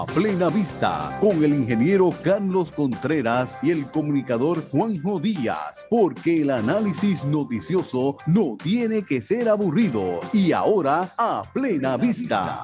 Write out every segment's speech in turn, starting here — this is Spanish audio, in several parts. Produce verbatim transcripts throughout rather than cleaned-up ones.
A Plena Vista, con el ingeniero Carlos Contreras y el comunicador Juanjo Díaz, porque el análisis noticioso no tiene que ser aburrido. Y ahora, a Plena Vista.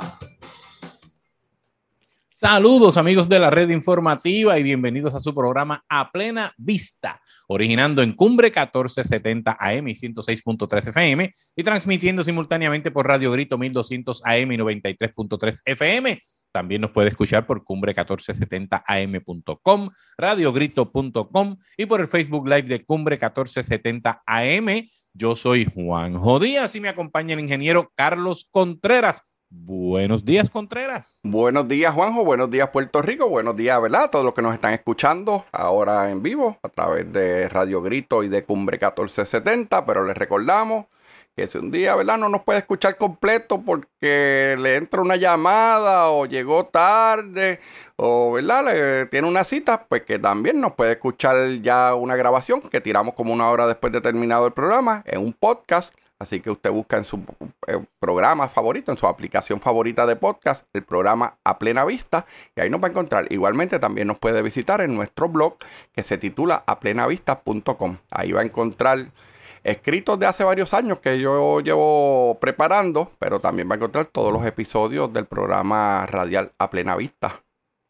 Saludos amigos de la red informativa y bienvenidos a su programa A Plena Vista, originando en Cumbre catorce setenta A M y ciento seis punto tres F M y transmitiendo simultáneamente por Radio Grito mil doscientos A M y noventa y tres punto tres F M. También nos puede escuchar por cumbre catorce setenta A M punto com, radiogrito punto com y por el Facebook Live de Cumbre catorce setenta A M. Yo soy Juanjo Díaz y me acompaña el ingeniero Carlos Contreras. Buenos días, Contreras. Buenos días, Juanjo. Buenos días, Puerto Rico. Buenos días, ¿verdad? A todos los que nos están escuchando ahora en vivo a través de Radio Grito y de Cumbre catorce setenta. Pero les recordamos que si un día, ¿verdad?, no nos puede escuchar completo porque le entra una llamada o llegó tarde o, ¿verdad?, le tiene una cita, pues que también nos puede escuchar ya una grabación que tiramos como una hora después de terminado el programa en un podcast. Así que usted busca en su eh, programa favorito, en su aplicación favorita de podcast, el programa A Plena Vista, y ahí nos va a encontrar. Igualmente también nos puede visitar en nuestro blog que se titula a plena vista punto com. Ahí va a encontrar escritos de hace varios años que yo llevo preparando, pero también va a encontrar todos los episodios del programa radial A Plena Vista.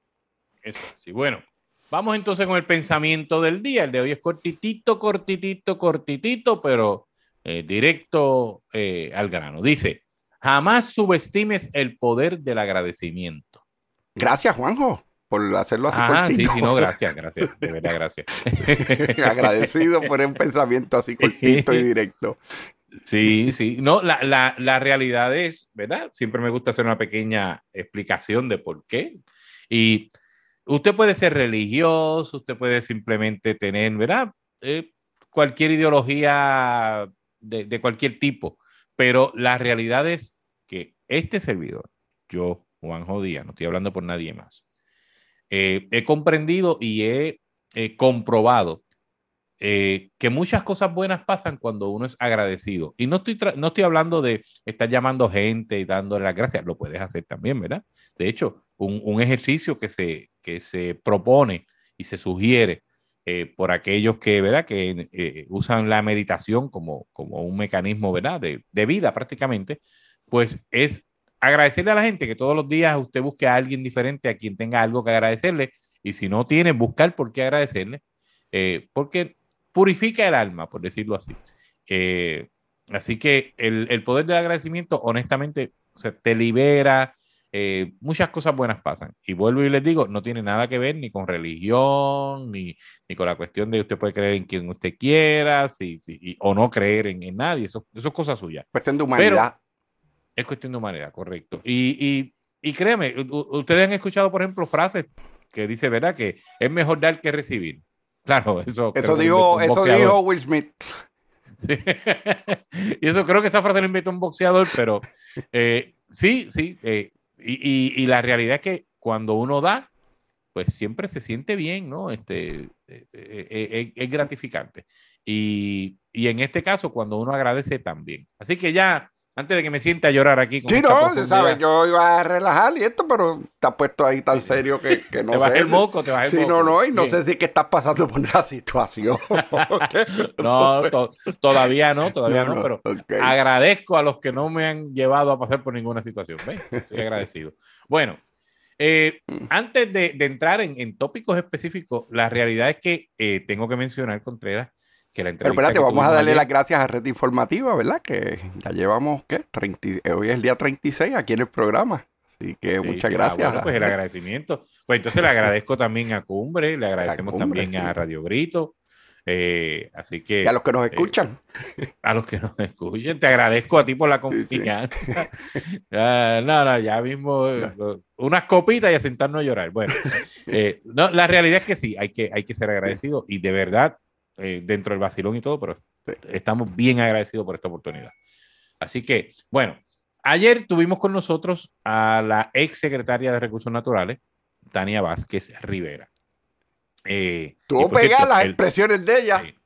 Eso sí, bueno. Vamos entonces con el pensamiento del día. El de hoy es cortitito, cortitito, cortitito, pero Eh, directo eh, al grano. Dice, jamás subestimes el poder del agradecimiento. Gracias, Juanjo, por hacerlo así Ah, cortito. sí, sí, no, gracias, gracias, de verdad, gracias. Agradecido por un pensamiento así cortito y directo. Sí, sí, no, la, la, la realidad es, ¿verdad? Siempre me gusta hacer una pequeña explicación de por qué. Y usted puede ser religioso, usted puede simplemente tener, ¿verdad? Eh, cualquier ideología De, de cualquier tipo, pero la realidad es que este servidor, yo, Juanjo Díaz, no estoy hablando por nadie más, eh, he comprendido y he eh, comprobado eh, que muchas cosas buenas pasan cuando uno es agradecido. Y no estoy, no estoy hablando de estar llamando gente y dándole las gracias, lo puedes hacer también, ¿verdad? De hecho, un, un ejercicio que se, que se propone y se sugiere Eh, por aquellos que, ¿verdad?, que eh, usan la meditación como, como un mecanismo, ¿verdad?, de, de vida prácticamente, pues es agradecerle a la gente que todos los días usted busque a alguien diferente a quien tenga algo que agradecerle, y si no tiene, buscar por qué agradecerle, eh, porque purifica el alma, por decirlo así. Eh, así que el, el poder del agradecimiento, honestamente, o sea, te libera. Eh, muchas cosas buenas pasan. Y vuelvo y les digo, no tiene nada que ver ni con religión, ni, ni con la cuestión de usted puede creer en quien usted quiera, si, si, y, o no creer en, en nadie. Eso, eso es cosa suya. Cuestión de humanidad. Pero es cuestión de humanidad, correcto. Y, y, y créeme, u, ustedes han escuchado, por ejemplo, frases que dice, ¿verdad?, que es mejor dar que recibir. Claro, eso. Eso dijo, eso dijo Will Smith. Sí. Y eso creo que esa frase la inventó un boxeador, pero eh, sí, sí. Eh, Y, y, y la realidad es que cuando uno da, pues siempre se siente bien, ¿no? Este, eh, eh, eh, es gratificante. Y, y en este caso, cuando uno agradece también. Así que ya, antes de que me sienta a llorar aquí con sí, esta no, profundidad, sabes, yo iba a relajar y esto, pero te has puesto ahí tan serio que, que no te sé. bajé el moco, te bajé el sí, moco. no, no, y no Bien. sé si es que estás pasando por la situación. No, to todavía no, todavía no, no, no pero okay. agradezco a los que no me han llevado a pasar por ninguna situación. ¿Ves? Estoy agradecido. Bueno, eh, antes de, de entrar en, en tópicos específicos, la realidad es que eh, tengo que mencionar, Contreras, que la entrevista. Pero espérate, que vamos a darle ayer, las gracias a Red Informativa, ¿verdad? Que ya llevamos, ¿qué? treinta, hoy es el día treinta y seis aquí en el programa. Así que sí, muchas sí, gracias. Ah, bueno, pues el agradecimiento. Pues entonces le agradezco también a Cumbre, le agradecemos Cumbre, también sí. a Radio Grito. Eh, así que. Y a los que nos escuchan. Eh, a los que nos escuchen, te agradezco a ti por la confianza. Sí, sí. uh, no, no, ya mismo uh, unas copitas y a sentarnos a llorar. Bueno, eh, no, la realidad es que sí, hay que, hay que ser agradecido y de verdad, eh, dentro del vacilón y todo, pero sí. estamos bien agradecidos por esta oportunidad. Así que, bueno, ayer tuvimos con nosotros a la ex secretaria de Recursos Naturales, Tania Vázquez Rivera. Eh, Tuvo pegar las el, expresiones de ella. Sí,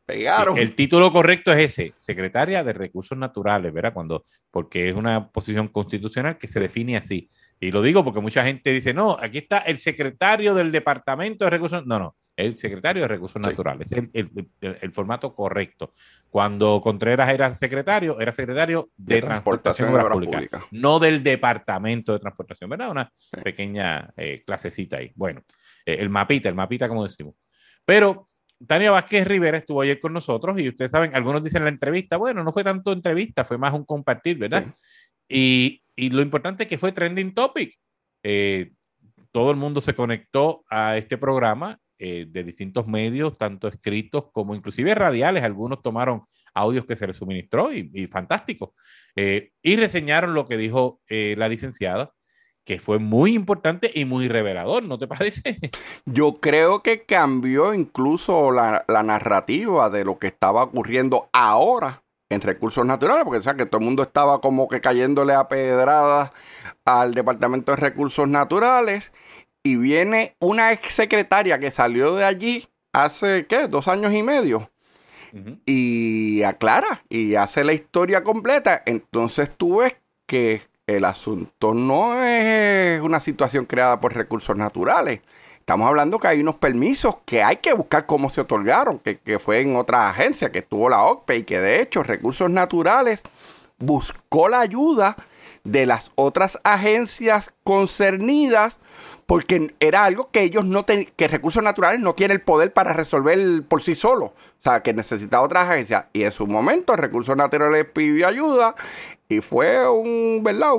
Pegaron. El título correcto es ese, secretaria de Recursos Naturales, ¿verdad? Cuando, porque es una posición constitucional que se define así. Y lo digo porque mucha gente dice, no, aquí está el secretario del Departamento de Recursos. No, no, el secretario de Recursos sí. Naturales, es el, el, el, el formato correcto. Cuando Contreras era secretario, era secretario de, de Transportación y Obras Públicas, pública. No del Departamento de Transportación, ¿verdad? Una sí. pequeña eh, clasecita ahí. Bueno, eh, el mapita, el mapita como decimos. Pero Tania Vázquez Rivera estuvo ayer con nosotros y ustedes saben, algunos dicen la entrevista, bueno, no fue tanto entrevista, fue más un compartir, ¿verdad? Sí. Y, y lo importante es que fue trending topic. Eh, todo el mundo se conectó a este programa eh, de distintos medios, tanto escritos como inclusive radiales. Algunos tomaron audios que se les suministró y, y fantástico. Eh, y reseñaron lo que dijo eh, la licenciada, que fue muy importante y muy revelador, ¿no te parece? Yo creo que cambió incluso la, la narrativa de lo que estaba ocurriendo ahora en recursos naturales, porque o sea, que todo el mundo estaba como que cayéndole a pedradas al Departamento de Recursos Naturales, y viene una exsecretaria que salió de allí hace, ¿qué? Dos años y medio, uh-huh. y aclara, y hace la historia completa. Entonces tú ves que el asunto no es una situación creada por recursos naturales. Estamos hablando que hay unos permisos que hay que buscar cómo se otorgaron, que, que fue en otra agencia, que estuvo la O C P E, y que de hecho Recursos Naturales buscó la ayuda de las otras agencias concernidas, porque era algo que ellos no ten, que Recursos Naturales no tiene el poder para resolver por sí solo. O sea, que necesitaba otras agencias. Y en su momento Recursos Naturales pidió ayuda y fue un, ¿verdad?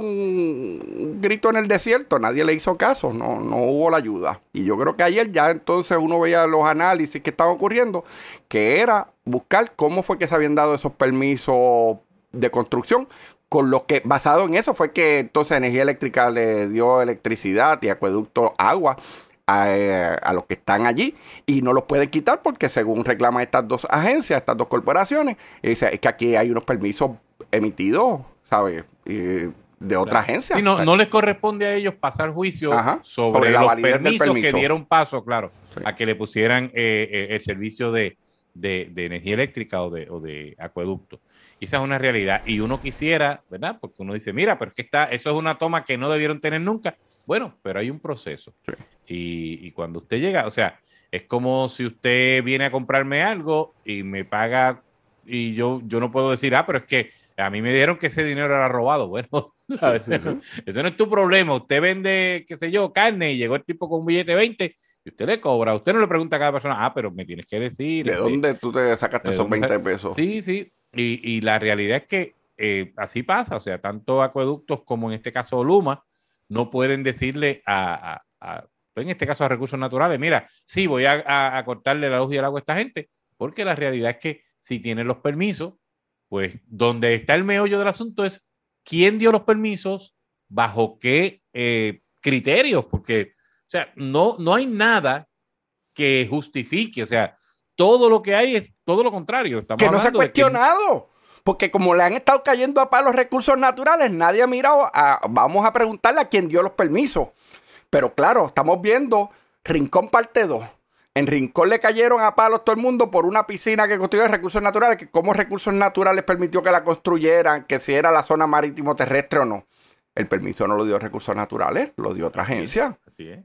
Un grito en el desierto. Nadie le hizo caso. No, no hubo la ayuda. Y yo creo que ayer ya entonces uno veía los análisis que estaban ocurriendo, que era buscar cómo fue que se habían dado esos permisos de construcción. Con lo que, basado en eso, fue que entonces Energía Eléctrica le dio electricidad y Acueducto agua a, a los que están allí, y no los pueden quitar porque según reclaman estas dos agencias, estas dos corporaciones, dice, es que aquí hay unos permisos emitidos, ¿sabes? Y de otra claro. agencia. Sí, no, no les corresponde a ellos pasar juicio Ajá, sobre, sobre los permisos permiso. que dieron paso, claro, sí. a que le pusieran eh, eh, el servicio de, de, de energía eléctrica o de, o de acueducto. Y esa es una realidad. Y uno quisiera, ¿verdad? Porque uno dice, mira, pero es que está, eso es una toma que no debieron tener nunca. Bueno, pero hay un proceso. Sí. Y, y cuando usted llega, o sea, es como si usted viene a comprarme algo y me paga, y yo, yo no puedo decir, ah, pero es que a mí me dijeron que ese dinero era robado. Bueno, ¿sabes? Uh-huh. Eso no es tu problema. Usted vende, qué sé yo, carne, y llegó el tipo con un billete de veinte y usted le cobra. Usted no le pregunta a cada persona, ah, pero me tienes que decir. ¿De este, dónde tú te sacaste esos veinte pesos? Sí, sí. Y, y la realidad es que eh, así pasa, o sea, tanto acueductos como en este caso Luma no pueden decirle a, a, a en este caso a Recursos Naturales, mira, sí, voy a, a, a cortarle la luz y el agua a esta gente, porque la realidad es que si tienen los permisos, pues donde está el meollo del asunto es quién dio los permisos, bajo qué eh, criterios, porque, o sea, no, no hay nada que justifique, o sea, todo lo que hay es todo lo contrario. Estamos que no se ha cuestionado. Que... Porque como le han estado cayendo a palos recursos naturales, nadie ha mirado a... Vamos a preguntarle a quién dio los permisos. Pero claro, estamos viendo Rincón parte dos. En Rincón le cayeron a palos todo el mundo por una piscina que construyó de recursos naturales, que cómo Recursos Naturales permitió que la construyeran, que si era la zona marítimo terrestre o no. El permiso no lo dio Recursos Naturales, lo dio otra agencia. Así es.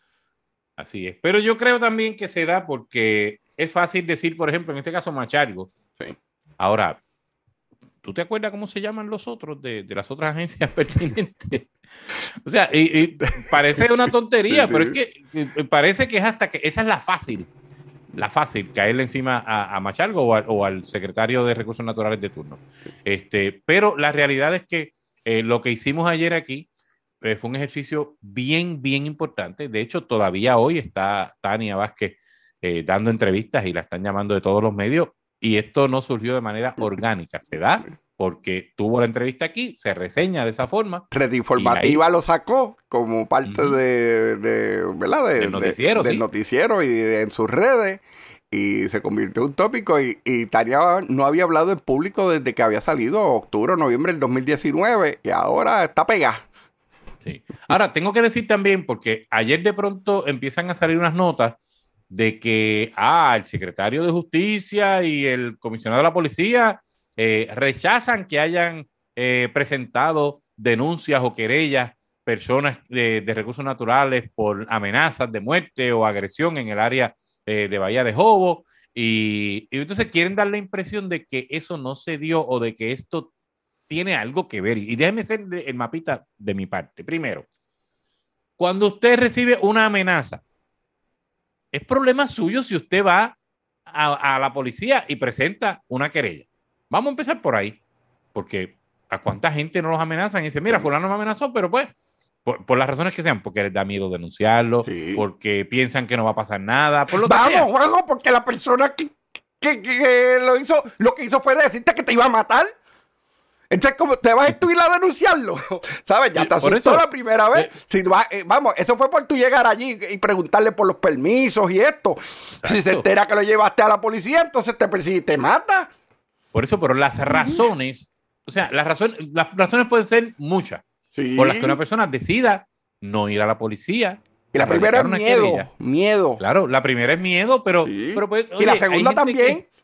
Así es. Pero yo creo también que se da porque es fácil decir, por ejemplo, en este caso Machargo. Sí. Ahora, ¿tú te acuerdas cómo se llaman los otros de, de las otras agencias pertinentes? O sea, y, y parece una tontería, sí, sí. pero es que parece que es hasta que esa es la fácil, la fácil, caerle encima a, a Machargo o, a, o al secretario de Recursos Naturales de turno. Este, pero la realidad es que eh, lo que hicimos ayer aquí eh, fue un ejercicio bien, bien importante. De hecho, todavía hoy está Tania Vázquez eh, dando entrevistas y la están llamando de todos los medios. Y esto no surgió de manera orgánica, se da porque tuvo la entrevista aquí, se reseña de esa forma. Red Informativa ahí... lo sacó como parte uh-huh. de, de, ¿verdad? De, del noticiero, de, sí. del noticiero y de, en sus redes, y se convirtió en un tópico. Y, y Tania no había hablado en público desde que había salido octubre o noviembre del dos mil diecinueve, y ahora está pegada. Sí. Ahora, tengo que decir también, porque ayer de pronto empiezan a salir unas notas de que ah, el secretario de Justicia y el comisionado de la policía eh, rechazan que hayan eh, presentado denuncias o querellas personas de, de recursos naturales por amenazas de muerte o agresión en el área eh, de Bahía de Jobo, y, y entonces quieren dar la impresión de que eso no se dio o de que esto tiene algo que ver. Y déjeme hacer el mapita de mi parte. Primero, cuando usted recibe una amenaza, es problema suyo si usted va a, a la policía y presenta una querella. Vamos a empezar por ahí, porque a cuánta gente no los amenazan y dice, mira, fulano me amenazó, pero pues, por, por las razones que sean, porque les da miedo denunciarlo, sí, porque piensan que no va a pasar nada, por lo que Vamos, sea. Juanjo, porque la persona que, que, que, que lo hizo, lo que hizo fue decirte que te iba a matar. Entonces, ¿cómo te vas a estudiar a denunciarlo? ¿Sabes? Ya te asustó eso, la primera vez. Eh, si va, eh, vamos, eso fue por tú llegar allí y preguntarle por los permisos y esto. Exacto. Si se entera que lo llevaste a la policía, entonces te persigue y te mata. Por eso, pero las razones, o sea, las razones, las razones pueden ser muchas. Sí. Por las que una persona decida no ir a la policía. Y la primera es miedo. Querella. Miedo. Claro, la primera es miedo, pero. Sí. pero pues, oye, y la segunda también. Que,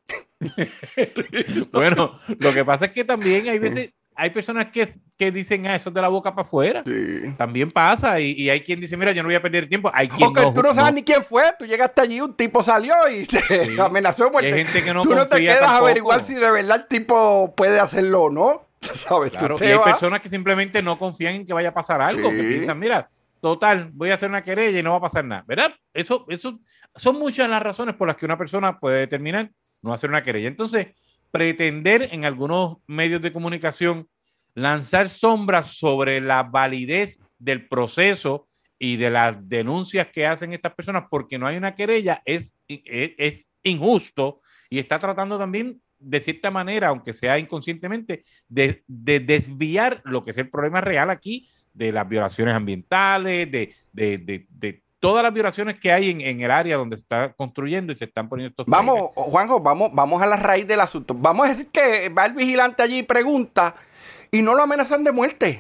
bueno, lo que pasa es que también hay veces hay personas que, que dicen ah, eso de la boca para afuera. Sí. También pasa y, y hay quien dice, mira, yo no voy a perder tiempo. Hay quien Porque no, tú no sabes no. ni quién fue. Tú llegaste allí, un tipo salió y te sí. amenazó. Hay gente que no tú no te quedas tampoco. a averiguar si de verdad el tipo puede hacerlo o no. ¿Sabes? Claro, y hay vas. personas que simplemente no confían en que vaya a pasar algo, sí. que piensan, mira, total, voy a hacer una querella y no va a pasar nada, ¿verdad? Eso, eso son muchas las razones por las que una persona puede determinar no hacer una querella. Entonces, pretender en algunos medios de comunicación lanzar sombras sobre la validez del proceso y de las denuncias que hacen estas personas porque no hay una querella es, es, es injusto y está tratando también de cierta manera, aunque sea inconscientemente, de, de desviar lo que es el problema real aquí de las violaciones ambientales, de, de, de, de todas las violaciones que hay en, en el área donde se está construyendo y se están poniendo estos Vamos, trailers. Juanjo, vamos, vamos a la raíz del asunto. Vamos a decir que va el vigilante allí y pregunta y no lo amenazan de muerte.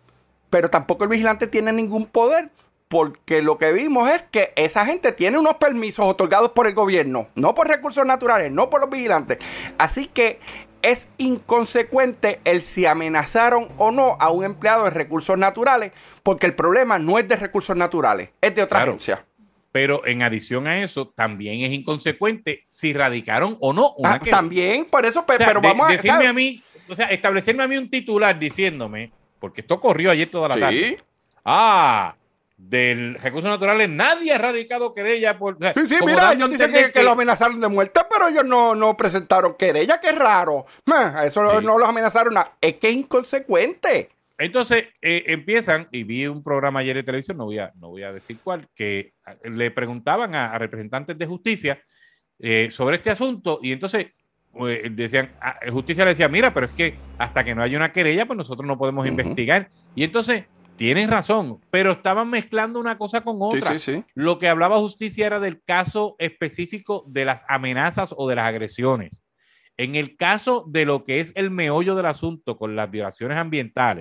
Pero tampoco el vigilante tiene ningún poder porque lo que vimos es que esa gente tiene unos permisos otorgados por el gobierno, no por recursos naturales, no por los vigilantes. Así que es inconsecuente el si amenazaron o no a un empleado de recursos naturales, porque el problema no es de recursos naturales, es de otra claro, agencia. Pero en adición a eso, también es inconsecuente si radicaron o no una ah, También, por eso, pero, o sea, pero de, vamos a... Decirme ¿sabes? a mí, o sea, establecerme a mí un titular diciéndome, porque esto corrió ayer toda la ¿Sí? tarde. Ah... del recursos naturales, nadie ha radicado querella por... O sea, sí, sí, mira, ellos dicen que, que, que lo amenazaron de muerte, pero ellos no, no presentaron querella, qué raro. Eso sí. no los amenazaron. A, es que es inconsecuente. Entonces, eh, empiezan, y vi un programa ayer de televisión, no voy a, no voy a decir cuál, que le preguntaban a, a representantes de justicia eh, sobre este asunto, y entonces pues, decían, a, justicia le decía, mira, pero es que hasta que no haya una querella, pues nosotros no podemos uh-huh. investigar. Y entonces... tienen razón, pero estaban mezclando una cosa con otra. Sí, sí, sí. Lo que hablaba justicia era del caso específico de las amenazas o de las agresiones. En el caso de lo que es el meollo del asunto con las violaciones ambientales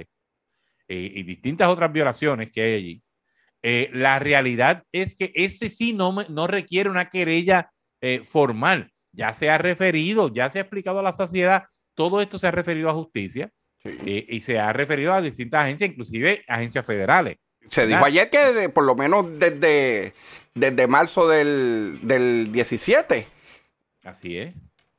eh, y distintas otras violaciones que hay allí, eh, la realidad es que ese sí no, no requiere una querella eh, formal. Ya se ha referido, ya se ha explicado a la sociedad, todo esto se ha referido a justicia. Sí. Eh, y se ha referido a distintas agencias, inclusive agencias federales. Se ¿verdad? Dijo ayer que de, por lo menos desde, desde marzo del, del diecisiete. Así es.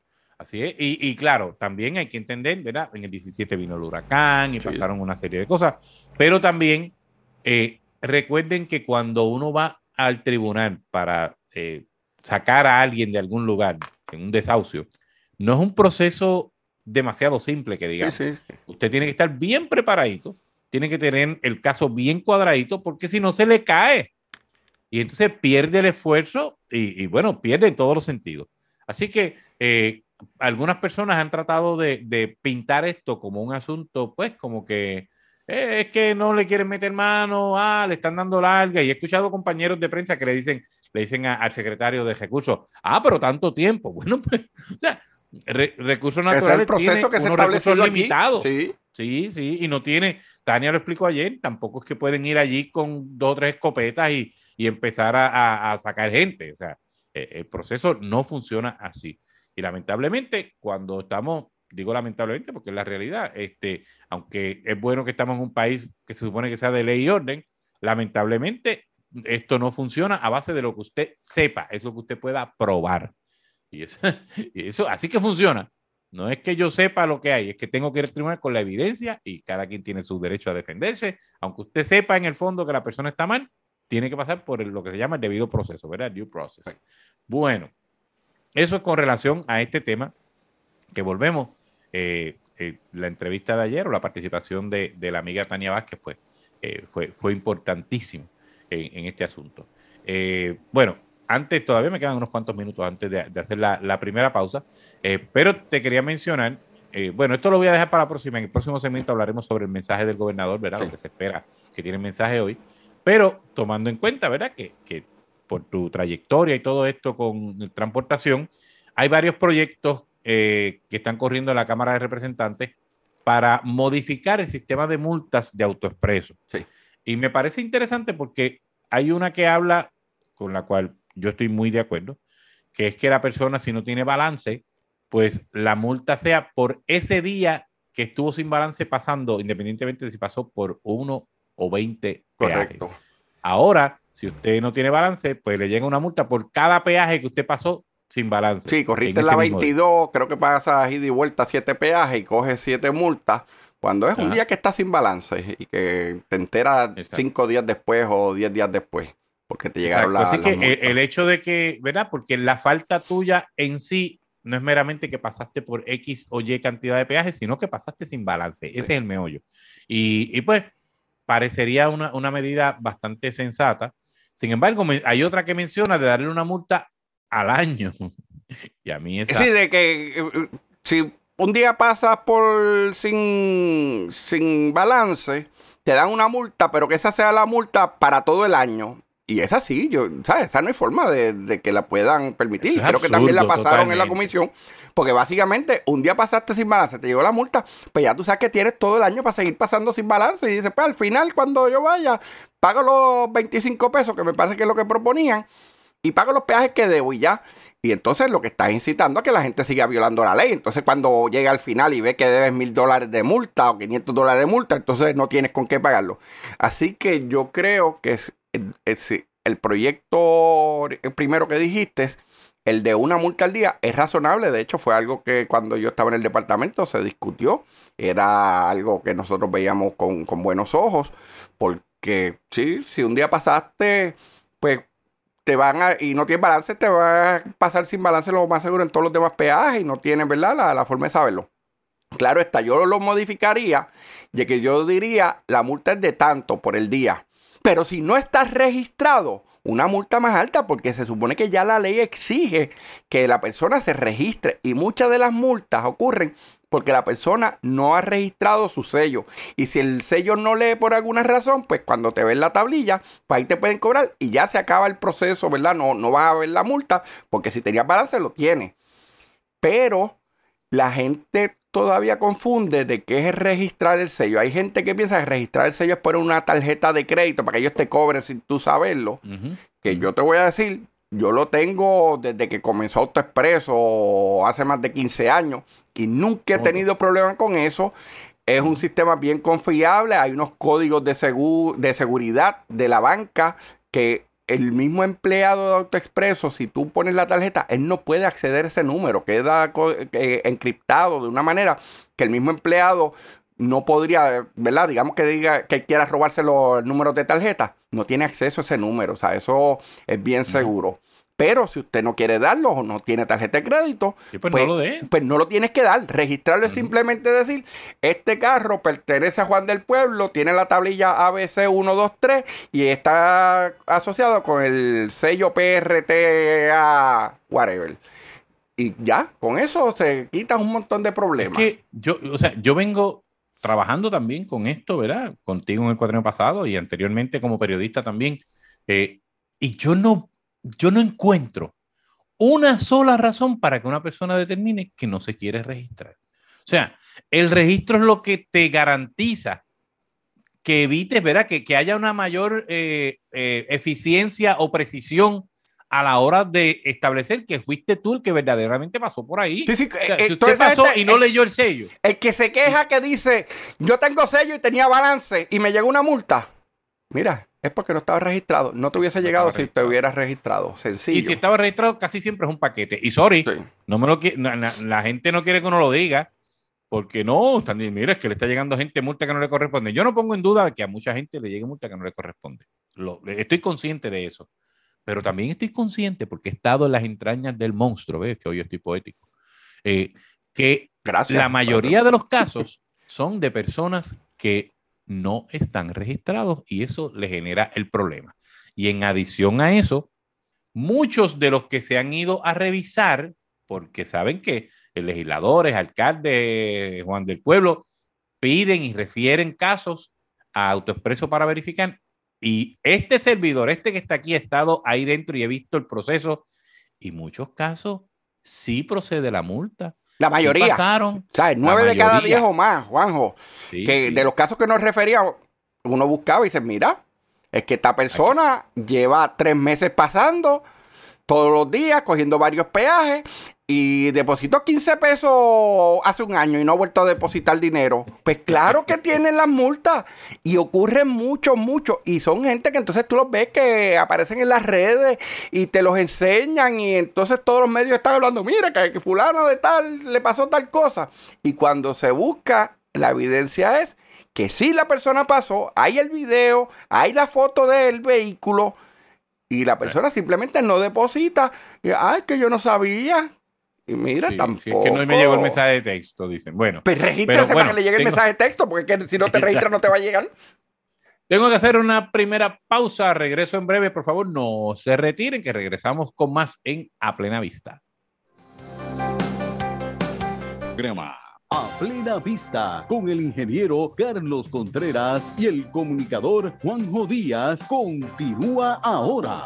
Así es. Y, y claro, también hay que entender, ¿verdad? En el diecisiete vino el huracán y sí. pasaron una serie de cosas. Pero también eh, recuerden que cuando uno va al tribunal para eh, sacar a alguien de algún lugar en un desahucio, no es un proceso demasiado simple que digamos. Sí, sí. Usted tiene que estar bien preparadito, tiene que tener el caso bien cuadradito, porque si no se le cae. Y entonces pierde el esfuerzo y, y bueno, pierde en todos los sentidos. Así que eh, algunas personas han tratado de, de pintar esto como un asunto, pues como que eh, es que no le quieren meter mano, ah, le están dando larga. Y he escuchado compañeros de prensa que le dicen, le dicen a, al secretario de recursos, ah, pero tanto tiempo. Bueno, pues, o sea, Re, recursos naturales es el proceso que se estableció limitados. Sí. sí, sí, y no tiene, Tania lo explicó ayer, tampoco es que pueden ir allí con dos o tres escopetas y, y empezar a, a, a sacar gente, o sea, Eh, el proceso no funciona así. Y lamentablemente, cuando estamos, digo lamentablemente porque es la realidad, este, aunque es bueno que estamos en un país que se supone que sea de ley y orden, lamentablemente esto no funciona a base de lo que usted sepa, es lo que usted pueda probar. Y eso, y eso así que funciona. No es que yo sepa lo que hay, es que tengo que ir al tribunal con la evidencia y cada quien tiene su derecho a defenderse. Aunque usted sepa en el fondo que la persona está mal, tiene que pasar por el, lo que se llama el debido proceso, ¿verdad? Due process. Bueno, eso es con relación a este tema, que volvemos. Eh, eh, la entrevista de ayer o la participación de, de la amiga Tania Vázquez, pues, eh, fue, fue importantísimo en, en este asunto. Eh, bueno, antes, todavía me quedan unos cuantos minutos antes de, de hacer la, la primera pausa, eh, pero te quería mencionar, eh, bueno, esto lo voy a dejar para la próxima, en el próximo segmento hablaremos sobre el mensaje del gobernador, ¿verdad? Lo que se espera que tiene el mensaje hoy, pero tomando en cuenta, ¿verdad? Que, que por tu trayectoria y todo esto con transportación, hay varios proyectos eh, que están corriendo en la Cámara de Representantes para modificar el sistema de multas de AutoExpreso. Sí. Y me parece interesante porque hay una que habla, con la cual yo estoy muy de acuerdo, que es que la persona, si no tiene balance, pues la multa sea por ese día que estuvo sin balance pasando, independientemente de si pasó por uno o veinte Correcto. peajes. Ahora, si usted no tiene balance, pues le llega una multa por cada peaje que usted pasó sin balance. Sí, corriste en la veintidós, creo que pasas ida y vuelta siete peajes y coges siete multas. Cuando es Ajá. un día que está sin balance y que te enteras Exacto. cinco días después o diez días después, porque te llegaron las Así la que el, el hecho de que, ¿verdad? Porque la falta tuya en sí no es meramente que pasaste por X o Y cantidad de peajes, sino que pasaste sin balance. Ese sí. es el meollo. Y, y pues parecería una, una medida bastante sensata. Sin embargo, me, hay otra que menciona de darle una multa al año. Y a mí esa... Sí, de que si un día pasas por sin, sin balance, te dan una multa, pero que esa sea la multa para todo el año. Y esa sí, yo, ¿sabes? Esa no hay forma de, de que la puedan permitir. Creo absurdo, que también la pasaron totalmente. En la comisión, porque básicamente un día pasaste sin balance, te llegó la multa, pues ya tú sabes que tienes todo el año para seguir pasando sin balance. Y dices, pues al final cuando yo vaya, pago los veinticinco pesos, que me parece que es lo que proponían, y pago los peajes que debo y ya. Y entonces lo que estás incitando a que la gente siga violando la ley. Entonces cuando llega al final y ve que debes mil dólares de multa o quinientos dólares de multa, entonces no tienes con qué pagarlo. Así que yo creo que es, es, es, el proyecto el primero que dijiste, el de una multa al día, es razonable. De hecho fue algo que cuando yo estaba en el departamento se discutió. Era algo que nosotros veíamos con, con buenos ojos. Porque sí, si un día pasaste, pues te van a, y no tienes balance, te va a pasar sin balance lo más seguro en todos los demás peajes y no tienes, ¿verdad?, la, la forma de saberlo. Claro está, yo lo modificaría de que yo diría la multa es de tanto por el día. Pero si no estás registrado, una multa más alta, porque se supone que ya la ley exige que la persona se registre. Y muchas de las multas ocurren porque la persona no ha registrado su sello. Y si el sello no lee por alguna razón, pues cuando te ven la tablilla, pues ahí te pueden cobrar y ya se acaba el proceso, ¿verdad? No, no vas a ver la multa, porque si tenías balance lo tienes. Pero la gente todavía confunde de qué es registrar el sello. Hay gente que piensa que registrar el sello es poner una tarjeta de crédito para que ellos te cobren sin tú saberlo. Uh-huh. Que yo te voy a decir, yo lo tengo desde que comenzó AutoExpreso hace más de quince años y nunca he tenido problemas con eso. Es un sistema bien confiable. Hay unos códigos de, segu- de seguridad de la banca que el mismo empleado de AutoExpreso, si tú pones la tarjeta, él no puede acceder a ese número. Queda eh, encriptado de una manera que el mismo empleado no podría, ¿verdad? Digamos que diga que quiera robarse los números de tarjeta. No tiene acceso a ese número. O sea, eso es bien seguro. Uh-huh. Pero si usted no quiere darlo o no tiene tarjeta de crédito, sí, pues, pues, no lo dé. pues no lo tienes que dar. Registrarlo es uh-huh. simplemente decir, este carro pertenece a Juan del Pueblo, tiene la tablilla A B C uno dos tres y está asociado con el sello P R T A whatever. Y ya, con eso se quitan un montón de problemas. Es que yo, o sea, yo vengo trabajando también con esto, ¿verdad? Contigo en el cuatrienio pasado y anteriormente como periodista también. Eh, y yo no Yo no encuentro una sola razón para que una persona determine que no se quiere registrar. O sea, el registro es lo que te garantiza que evites, ¿verdad? Que, que haya una mayor eh, eh, eficiencia o precisión a la hora de establecer que fuiste tú el que verdaderamente pasó por ahí. Sí, sí, o sea, eh, si usted pasó gente, y no el, leyó el sello. El que se queja que dice, yo tengo sello y tenía balance y me llegó una multa. Mira, es porque no estaba registrado. No te hubiese no llegado si te hubieras registrado. Sencillo. Y si estaba registrado, casi siempre es un paquete. Y sorry, sí. no me lo no, la, la gente no quiere que uno lo diga, porque no, están, mira, es que le está llegando a gente multa que no le corresponde. Yo no pongo en duda que a mucha gente le llegue multa que no le corresponde. Lo, estoy consciente de eso. Pero también estoy consciente, porque he estado en las entrañas del monstruo, ¿ves? Que hoy estoy poético, eh, que Gracias, la mayoría padre. de los casos son de personas que no están registrados y eso le genera el problema. Y en adición a eso, muchos de los que se han ido a revisar, porque saben que legisladores, alcaldes, Juan del Pueblo, piden y refieren casos a AutoExpreso para verificar. Y este servidor, este que está aquí, ha estado ahí dentro y he visto el proceso. Y muchos casos sí procede la multa. La mayoría. Sí pasaron. ¿Sabes? Nueve de cada diez o más, Juanjo. Sí, que sí. De los casos que nos referíamos, uno buscaba y dice, mira, es que esta persona Aquí. lleva tres meses pasando todos los días, cogiendo varios peajes y depositó quince pesos hace un año y no ha vuelto a depositar dinero. Pues claro que tienen las multas y ocurren mucho, mucho. Y son gente que entonces tú los ves que aparecen en las redes y te los enseñan y entonces todos los medios están hablando, mira que, que fulano de tal le pasó tal cosa. Y cuando se busca, la evidencia es que sí la persona pasó, hay el video, hay la foto del vehículo y la persona simplemente no deposita. Y, ay, que yo no sabía. Y mira, sí, tampoco. Sí, es que no me llegó el mensaje de texto, dicen. Bueno. Pues regístrese bueno, para que le llegue tengo... el mensaje de texto, porque que si no te registras no te va a llegar. Tengo que hacer una primera pausa. Regreso en breve, por favor, no se retiren, que regresamos con más en A Plena Vista. Crema. A Plena Vista, con el ingeniero Carlos Contreras y el comunicador Juanjo Díaz, continúa ahora.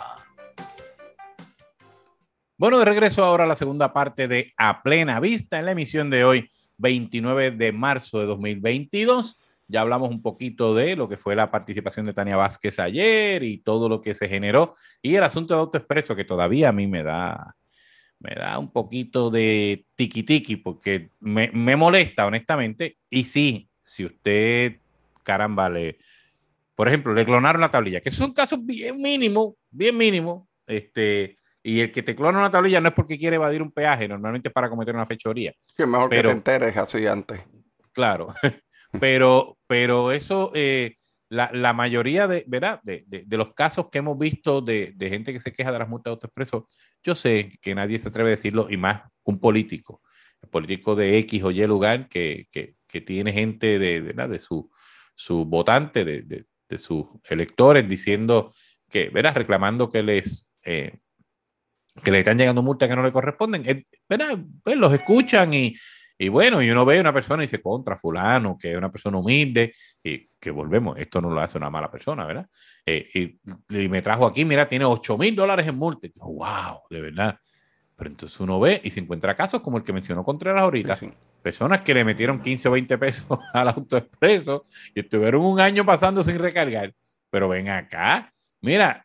Bueno, de regreso ahora a la segunda parte de A Plena Vista en la emisión de hoy, veintinueve de marzo de dos mil veintidós. Ya hablamos un poquito de lo que fue la participación de Tania Vázquez ayer y todo lo que se generó y el asunto de AutoExpreso, que todavía a mí me da... me da un poquito de tiqui-tiqui porque me, me molesta, honestamente. Y sí, si usted, caramba, le, por ejemplo, le clonaron la tablilla, que son casos bien mínimos, bien mínimos, este, y el que te clona una tablilla no es porque quiere evadir un peaje, normalmente es para cometer una fechoría. Que mejor pero, que te enteres así antes. Claro, pero, pero eso, eh, la, la mayoría de, ¿verdad? De, de, de los casos que hemos visto de, de gente que se queja de las multas de AutoExpreso, yo sé que nadie se atreve a decirlo, y más un político, el político de X o Y lugar que, que, que tiene gente de, ¿verdad? de su, su votante, de, de, de sus electores, diciendo que, ¿verdad? Reclamando que les, eh, que le están llegando multas que no le corresponden. Eh, ¿verdad? Pues los escuchan y, y bueno, y uno ve a una persona y dice contra fulano, que es una persona humilde, y que volvemos, esto no lo hace una mala persona, ¿verdad? Eh, y, y me trajo aquí, mira, tiene ocho mil dólares en multa. Y digo, wow, de verdad. Pero entonces uno ve y se encuentra casos como el que mencionó Contreras ahorita, sí, sí. Personas que le metieron quince o veinte pesos al AutoExpreso y estuvieron un año pasando sin recargar. Pero ven acá, mira,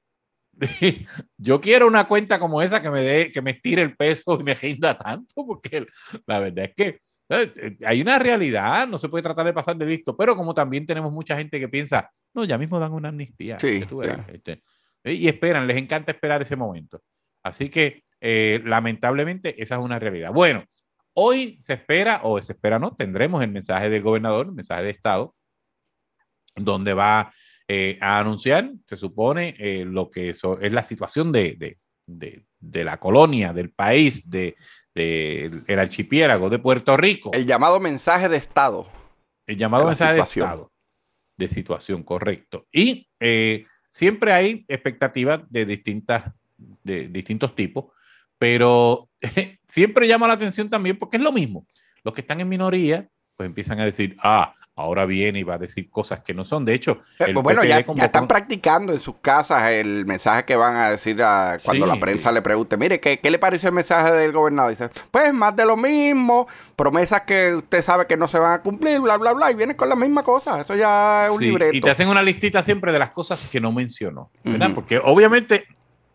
yo quiero una cuenta como esa que me dé, que me estire el peso y me rinda tanto, porque la verdad es que eh, hay una realidad, no se puede tratar de pasar de listo, pero como también tenemos mucha gente que piensa, no, ya mismo dan una amnistía. Sí, tú sí. Este, y esperan, les encanta esperar ese momento. Así que, eh, lamentablemente, esa es una realidad. Bueno, hoy se espera, o se espera no, tendremos el mensaje del gobernador, el mensaje de Estado, donde va eh, a anunciar, se supone, eh, lo que so, es la situación de, de, de, de la colonia, del país, de, de el archipiélago de Puerto Rico. El llamado mensaje de Estado. El llamado de mensaje situación. de Estado. De situación, correcto. Y eh, siempre hay expectativas de distintas, de distintos tipos, pero eh, siempre llama la atención también porque es lo mismo. Los que están en minoría, pues empiezan a decir, ah, ahora viene y va a decir cosas que no son. De hecho, el pues bueno, ya, convocó... ya están practicando en sus casas el mensaje que van a decir a, cuando sí, la prensa sí. le pregunte, mire, ¿qué, ¿qué le pareció el mensaje del gobernador? Dice, pues más de lo mismo, promesas que usted sabe que no se van a cumplir, bla, bla, bla, y viene con la misma cosa. Eso ya es un sí, libreto. Y te hacen una listita siempre de las cosas que no mencionó, ¿verdad? Uh-huh. Porque obviamente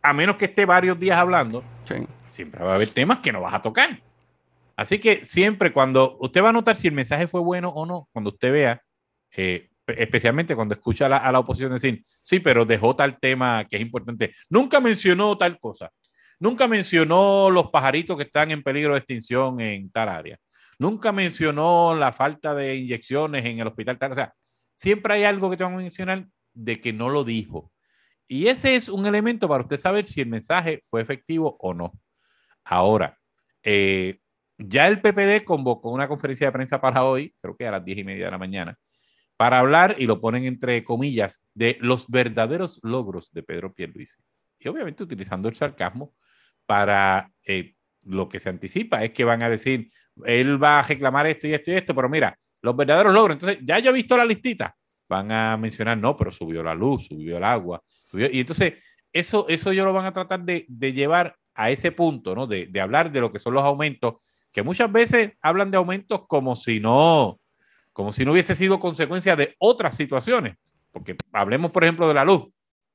a menos que esté varios días hablando, sí. siempre va a haber temas que no vas a tocar. Así que siempre cuando usted va a notar si el mensaje fue bueno o no, cuando usted vea, eh, especialmente cuando escucha a la, a la oposición decir, sí, pero dejó tal tema que es importante. Nunca mencionó tal cosa. Nunca mencionó los pajaritos que están en peligro de extinción en tal área. Nunca mencionó la falta de inyecciones en el hospital tal. O sea, siempre hay algo que te van a mencionar de que no lo dijo. Y ese es un elemento para usted saber si el mensaje fue efectivo o no. Ahora, eh, ya el P P D convocó una conferencia de prensa para hoy, creo que a las diez y media de la mañana, para hablar, y lo ponen entre comillas, de los verdaderos logros de Pedro Pierluisi. Y obviamente utilizando el sarcasmo para eh, lo que se anticipa es que van a decir, él va a reclamar esto y esto y esto, pero mira, los verdaderos logros. Entonces, ya yo he visto la listita. Van a mencionar, no, pero subió la luz, subió el agua, subió. Y entonces, eso, eso ellos lo van a tratar de, de llevar a ese punto, ¿no? De, de hablar de lo que son los aumentos, que muchas veces hablan de aumentos como si no, como si no hubiese sido consecuencia de otras situaciones. Porque hablemos, por ejemplo, de la luz.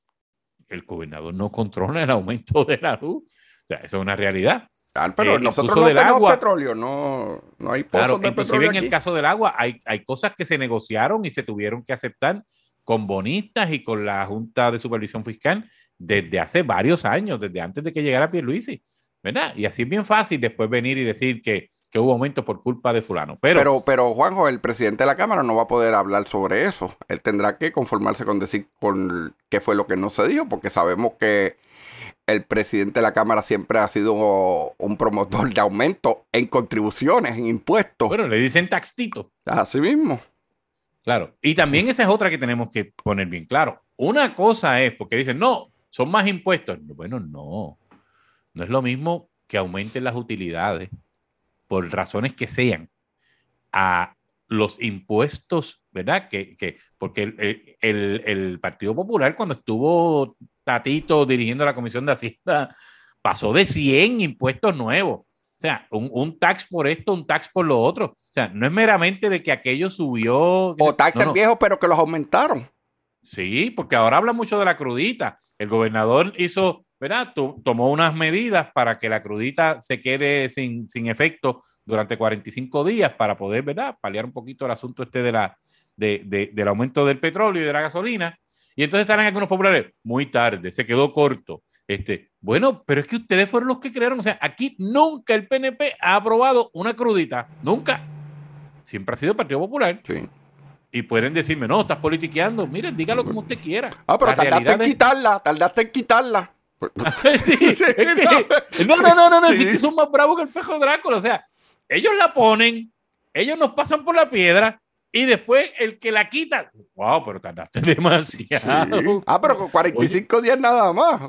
El gobernador no controla el aumento de la luz. O sea, eso es una realidad. Claro, pero eh, nosotros no tenemos agua, petróleo, no, no hay pozos claro, de inclusive petróleo en aquí. el caso del agua hay, hay cosas que se negociaron y se tuvieron que aceptar con bonistas y con la Junta de Supervisión Fiscal desde hace varios años, desde antes de que llegara Pierluisi, ¿verdad? Y así es bien fácil después venir y decir que, que hubo aumento por culpa de fulano. Pero, pero, pero, Juanjo, el presidente de la Cámara no va a poder hablar sobre eso. Él tendrá que conformarse con decir con qué fue lo que no se dijo, porque sabemos que el presidente de la Cámara siempre ha sido un promotor de aumento en contribuciones, en impuestos. Bueno, le dicen taxito. Así mismo. Claro. Y también esa es otra que tenemos que poner bien claro. Una cosa es, porque dicen, no, son más impuestos. Bueno, no. No es lo mismo que aumenten las utilidades, por razones que sean, a los impuestos, ¿verdad? Que, que, porque el, el, el Partido Popular, cuando estuvo Tatito dirigiendo la Comisión de Hacienda, pasó de cien impuestos nuevos. O sea, un, un tax por esto, un tax por lo otro. O sea, no es meramente de que aquello subió. O taxes no, no. viejos, pero que los aumentaron. Sí, porque ahora habla mucho de la crudita. El gobernador hizo, ¿verdad? Tomó unas medidas para que la crudita se quede sin, sin efecto durante cuarenta y cinco días para poder, ¿verdad? Paliar un poquito el asunto este de la, de, de, del aumento del petróleo y de la gasolina. Y entonces salen algunos populares, muy tarde, se quedó corto. Este, bueno, pero es que ustedes fueron los que crearon. O sea, aquí nunca el P N P ha aprobado una crudita. Nunca. Siempre ha sido el Partido Popular. Sí. Y pueden decirme, no, estás politiqueando. Miren, dígalo como usted quiera. Ah, pero La tardaste en es... quitarla, tardaste en quitarla. sí, es que, no, no, no, no, no, sí. Es que son más bravos que el pejo Drácula. O sea, ellos la ponen, ellos nos pasan por la piedra y después el que la quita, wow, pero tardaste demasiado. Sí. Ah, pero con cuarenta y cinco Oye, días nada más.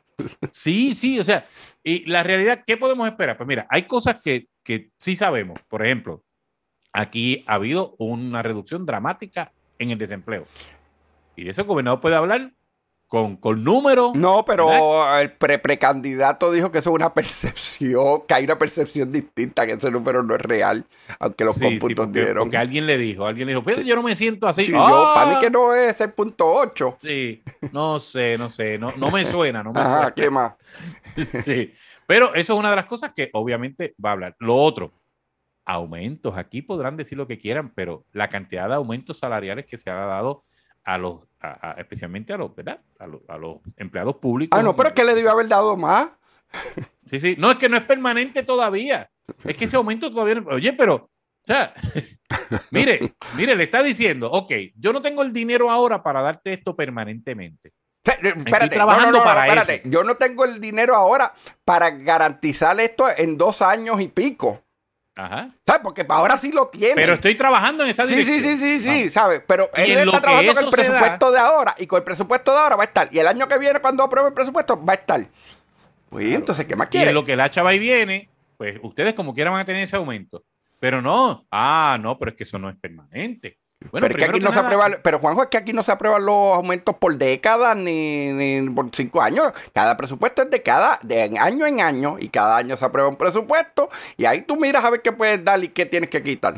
Sí, sí, o sea, y la realidad, ¿qué podemos esperar? Pues mira, hay cosas que, que sí sabemos. Por ejemplo, aquí ha habido una reducción dramática en el desempleo. Y de eso el gobernador puede hablar con, con números. No, pero ¿verdad? El pre precandidato dijo que eso es una percepción, que hay una percepción distinta, que ese número no es real, aunque los sí, cómputos sí, porque, dieron. Porque alguien le dijo, alguien le dijo, fíjate, sí. Yo no me siento así. Sí, ¡Oh! yo, para mí que no es seis punto ocho. Sí, no sé, no sé, no, no me suena, no me Ajá, suena. ¿qué más? Sí, pero eso es una de las cosas que obviamente va a hablar. Lo otro, aumentos. Aquí podrán decir lo que quieran, pero la cantidad de aumentos salariales que se ha dado a los, a, a, especialmente a los, ¿verdad? A los, a los empleados públicos. Ah, no, pero es que le debió haber dado más. Sí, sí. No, es que no es permanente todavía. Es que ese aumento todavía no... Oye, pero, o sea, mire, mire, le está diciendo, ok, yo no tengo el dinero ahora para darte esto permanentemente. Espérate, Estoy trabajando no, no, no, para espérate. eso. Yo no tengo el dinero ahora para garantizar esto en dos años y pico. Ajá. ¿Sabes? Porque ahora sí lo tiene. Pero estoy trabajando en esa sí, dirección. Sí, sí, sí, sí, ah. ¿sabes? Pero y él está trabajando con el presupuesto da... de ahora. Y con el presupuesto de ahora va a estar. Y el año que viene, cuando apruebe el presupuesto, va a estar. Pues claro. Entonces, ¿qué más quiere? Y en lo que el hacha va y viene, pues ustedes como quieran van a tener ese aumento. Pero no. Ah, no, pero es que eso no es permanente. Bueno, pero, es que aquí que no nada... se aprueba, pero Juanjo, es que aquí no se aprueban los aumentos por décadas ni, ni por cinco años. Cada presupuesto es de cada, de año en año, y cada año se aprueba un presupuesto, y ahí tú miras a ver qué puedes dar y qué tienes que quitar.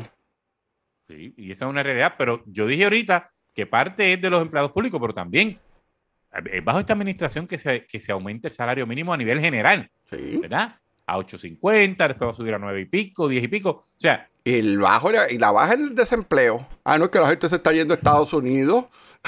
Sí, y esa es una realidad, pero yo dije ahorita que parte es de los empleados públicos, pero también es bajo esta administración que se, que se aumente el salario mínimo a nivel general, Sí. ¿verdad? A ocho cincuenta, después va a subir a nueve y pico, diez y pico. O sea, Y, el bajo, y la baja en el desempleo. Ah, no, es que la gente se está yendo a Estados Unidos.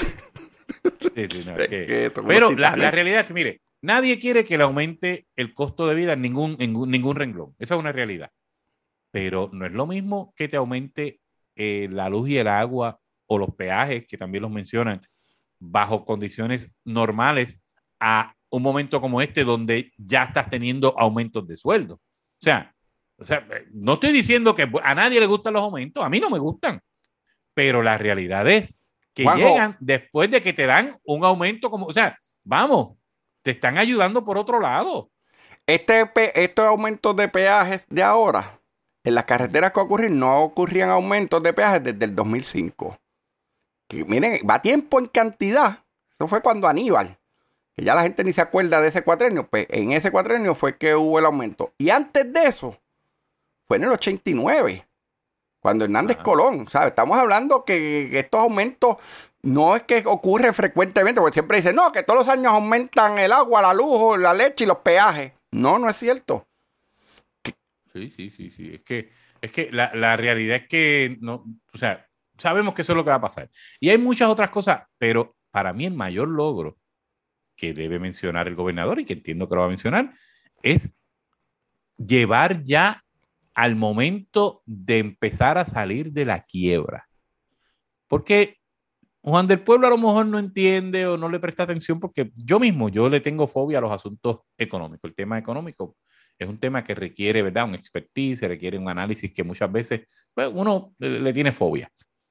sí, sí, no, es que- Que son pero unos la, titanes. la realidad es que, mire, nadie quiere que le aumente el costo de vida en ningún, en ningún, ningún renglón. Esa es una realidad. Pero no es lo mismo que te aumente eh, la luz y el agua o los peajes, que también los mencionan, bajo condiciones normales, a un momento como este donde ya estás teniendo aumentos de sueldo. O sea, o sea, no estoy diciendo que a nadie le gustan los aumentos, a mí no me gustan, pero la realidad es que Juanjo, llegan después de que te dan un aumento como, o sea, vamos, te están ayudando por otro lado. Este, pe- estos aumentos de peajes de ahora, en las carreteras que ocurren, no ocurrían aumentos de peajes desde el dos mil cinco. Que miren, va tiempo en cantidad. Eso fue cuando Aníbal, que ya la gente ni se acuerda de ese cuatrenio, pues en ese cuatrenio fue que hubo el aumento. Y antes de eso, fue en el ochenta y nueve, cuando Hernández Ajá. Colón, ¿sabes? Estamos hablando que, que estos aumentos no es que ocurre frecuentemente, porque siempre dicen, no, que todos los años aumentan el agua, la luz, la leche y los peajes. No, no es cierto. Sí, sí, sí, sí. Es que, es que la, la realidad es que no, o sea, sabemos que eso es lo que va a pasar. Y hay muchas otras cosas, pero para mí el mayor logro que debe mencionar el gobernador y que entiendo que lo va a mencionar es llevar ya al momento de empezar a salir de la quiebra. Porque Juan del Pueblo a lo mejor no entiende o no le presta atención porque yo mismo, yo le tengo fobia a los asuntos económicos. El tema económico es un tema que requiere, ¿verdad? Un expertise, requiere un análisis que muchas veces pues, uno le, le tiene fobia.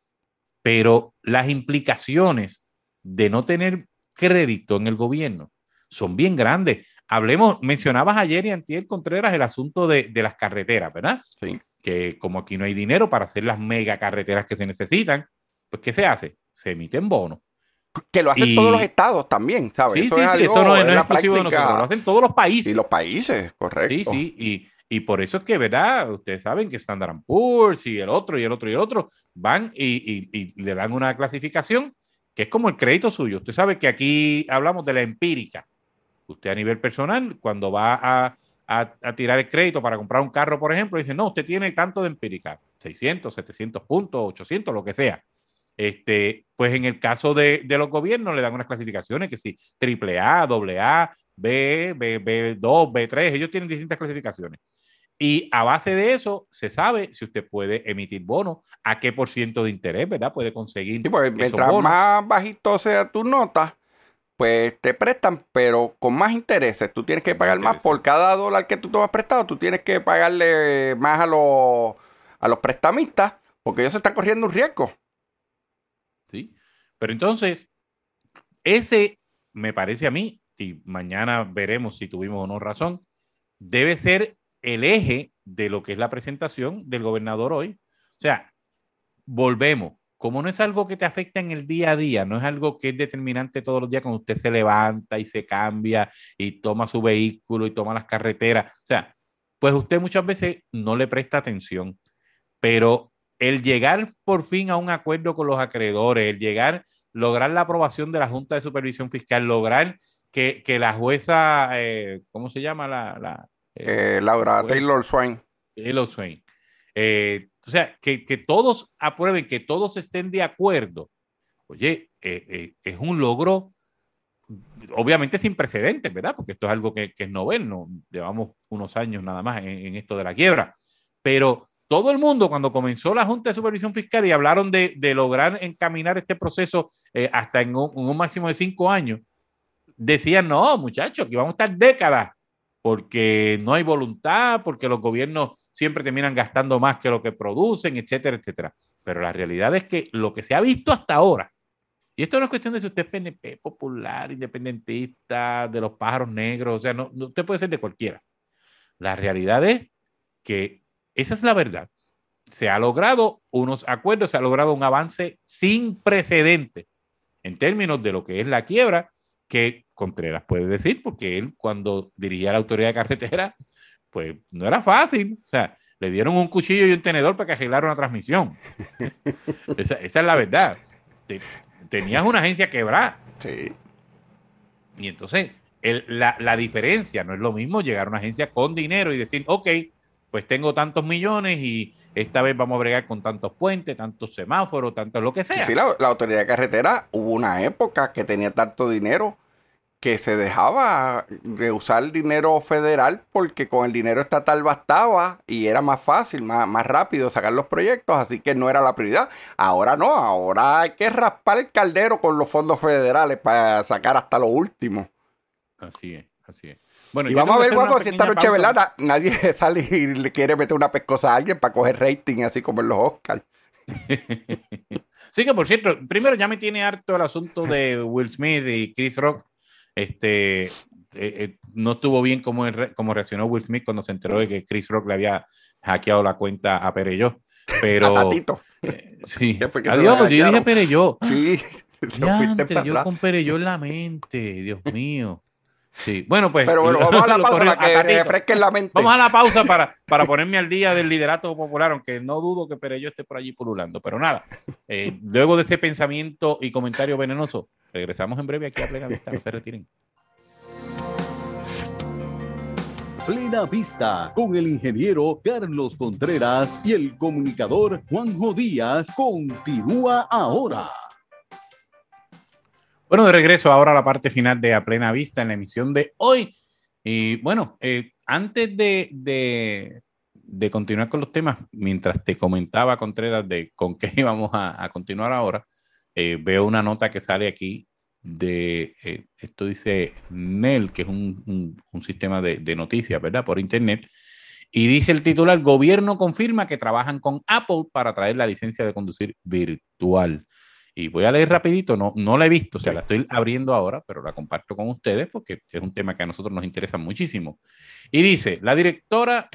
Pero las implicaciones de no tener crédito en el gobierno son bien grandes. Hablemos, mencionabas ayer y antier, Contreras, el asunto de, de las carreteras, ¿verdad? Sí. Que como aquí no hay dinero para hacer las mega carreteras que se necesitan, pues ¿qué se hace? Se emiten bonos. Que lo hacen Y- todos los estados también, ¿sabes? Sí, Eso sí, es sí, algo, esto no, es- no es la exclusivo de práctica. nosotros, lo hacen todos los países. Y los países, correcto. Sí, sí, y, y por eso es que, ¿verdad? Ustedes saben que Standard and Poor's y el otro y el otro y el otro van y, y- y le dan una clasificación que es como el crédito suyo. Usted sabe que aquí hablamos de la empírica. Usted a nivel personal, cuando va a, a- a tirar el crédito para comprar un carro, por ejemplo, dice, no, usted tiene tanto de empírica, seiscientos, setecientos puntos, ochocientos, lo que sea. Este, pues en el caso de, de los gobiernos le dan unas clasificaciones que sí, triple A, doble A, B, B, B dos, B tres, ellos tienen distintas clasificaciones. Y a base de eso se sabe si usted puede emitir bonos, a qué por ciento de interés, ¿verdad? Puede conseguir Sí, pues esos mientras bonos. más bajito sea tu nota, pues te prestan, pero con más intereses. Tú tienes que pagar más intereses. por cada dólar que tú te has prestado. Tú tienes que pagarle más a los, a los prestamistas, porque ellos se están corriendo un riesgo. ¿Sí? Pero entonces, ese me parece a mí, y mañana veremos si tuvimos o no razón, debe ser el eje de lo que es la presentación del gobernador hoy. O sea, volvemos. Como no es algo que te afecta en el día a día, no es algo que es determinante todos los días cuando usted se levanta y se cambia y toma su vehículo y toma las carreteras. O sea, pues usted muchas veces no le presta atención, pero el llegar por fin a un acuerdo con los acreedores, el llegar, lograr la aprobación de la Junta de Supervisión Fiscal, lograr que, que la jueza, eh, ¿cómo se llama la? la Eh, Laura fue- Taylor Swain. Taylor Swain. Eh, o sea, que, que todos aprueben, que todos estén de acuerdo. Oye, eh, eh, es un logro, obviamente sin precedentes, ¿verdad? Porque esto es algo que, que es novel, no llevamos unos años nada más en, en esto de la quiebra. Pero todo el mundo, cuando comenzó la Junta de Supervisión Fiscal y hablaron de, de lograr encaminar este proceso eh, hasta en un, en un máximo de cinco años, decían, no, muchachos, que vamos a estar décadas porque no hay voluntad, porque los gobiernos siempre terminan gastando más que lo que producen, etcétera, etcétera. Pero la realidad es que lo que se ha visto hasta ahora, y esto no es cuestión de si usted es P N P, popular, independentista, de los pájaros negros, o sea, no, no, usted puede ser de cualquiera. La realidad es que esa es la verdad. Se ha logrado unos acuerdos, se ha logrado un avance sin precedentes en términos de lo que es la quiebra, que Contreras puede decir, porque él cuando dirigía la autoridad de carretera, pues no era fácil. O sea, le dieron un cuchillo y un tenedor para que arreglara una transmisión. esa, esa es la verdad. Te, tenías una agencia quebrada. Sí. Y entonces, el, la, la diferencia no es lo mismo llegar a una agencia con dinero y decir, ok, pues tengo tantos millones y esta vez vamos a bregar con tantos puentes, tantos semáforos, tanto lo que sea. Sí, sí, la, la autoridad de carretera hubo una época que tenía tanto dinero que se dejaba de usar dinero federal porque con el dinero estatal bastaba y era más fácil, más, más rápido sacar los proyectos, así que no era la prioridad. Ahora no, ahora hay que raspar el caldero con los fondos federales para sacar hasta lo último. Así es, así es. Bueno, y vamos a ver, guapo, si esta noche, ¿verdad? Nadie sale y le quiere meter una pescosa a alguien para coger rating, así como en los Oscars. Sí, que por cierto, primero ya me tiene harto el asunto de Will Smith y Chris Rock. Este, eh, eh, no estuvo bien como, como reaccionó Will Smith cuando se enteró de que Chris Rock le había hackeado la cuenta a Pereyó. Pero, a Tatito. Eh, sí. Adiós, yo dije Pereyó. Sí. Ya, yo con Pereyó en la mente, Dios mío. Sí, bueno, pues. Pero bueno, vamos a la pausa para que refresquen la mente. Vamos a la pausa para, para ponerme al día del liderato popular, aunque no dudo que Pereyó esté por allí pululando. Pero nada, eh, luego de ese pensamiento y comentario venenoso, regresamos en breve aquí a Plena Vista. No se retiren. Plena Vista con el ingeniero Carlos Contreras y el comunicador Juanjo Díaz continúa ahora. Bueno, de regreso ahora a la parte final de A Plena Vista en la emisión de hoy. Y bueno, eh, antes de, de, de continuar con los temas, mientras te comentaba, Contreras, de con qué vamos a, a continuar ahora, eh, veo una nota que sale aquí de, eh, esto dice N E L, que es un, un, un sistema de, de noticias, ¿verdad? Por internet. Y dice el titular, gobierno confirma que trabajan con Apple para traer la licencia de conducir virtual. Y voy a leer rapidito, no, no la he visto, o sea, la estoy abriendo ahora, pero la comparto con ustedes porque es un tema que a nosotros nos interesa muchísimo. Y dice, la directora,